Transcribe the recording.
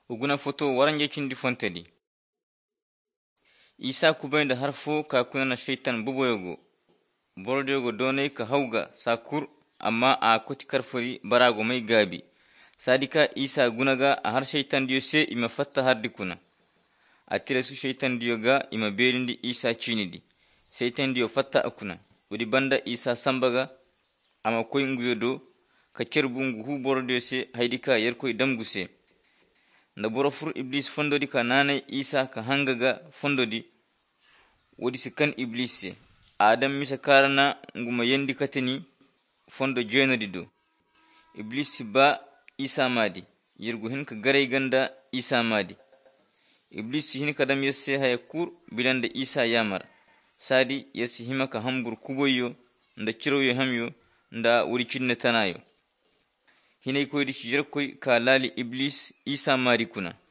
uguna foto waranje kindi fontedi. Isa kubainda harfo ka kunana shaitan buboyogo. Bordogo donai ka hauga sakur amma a koti karfori barago mai gabi. Sadika Isa gunaga a har shaitan diyo se ima fatta hardi kuna. Atira su shaitan diyo ga ima berindi Isa chinidi. Shaitan diyo fatta akuna. Udi banda Isa sambaga ama koi nguyodo ka cerbungu hu bordiyo se haidika yerkoi damguse. Nda borofur iblis fondodi ka nanai Isa ka hangaga fondodi wodi sikan iblis se. Adam misa karana nguma yendi kateni fondo jenodi do. Iblis ba Isa madi. Yirgu hin ka garai ganda Isa madi. Iblis hin kadam yasse haya kur bilanda Isa yamar. Sadi yassi hima ka hambur kuboyo nda ciroyo hamyo nda wuri cinne tanayo. Hinay koydi shirar koy ka lali iblis Isa madi kuna.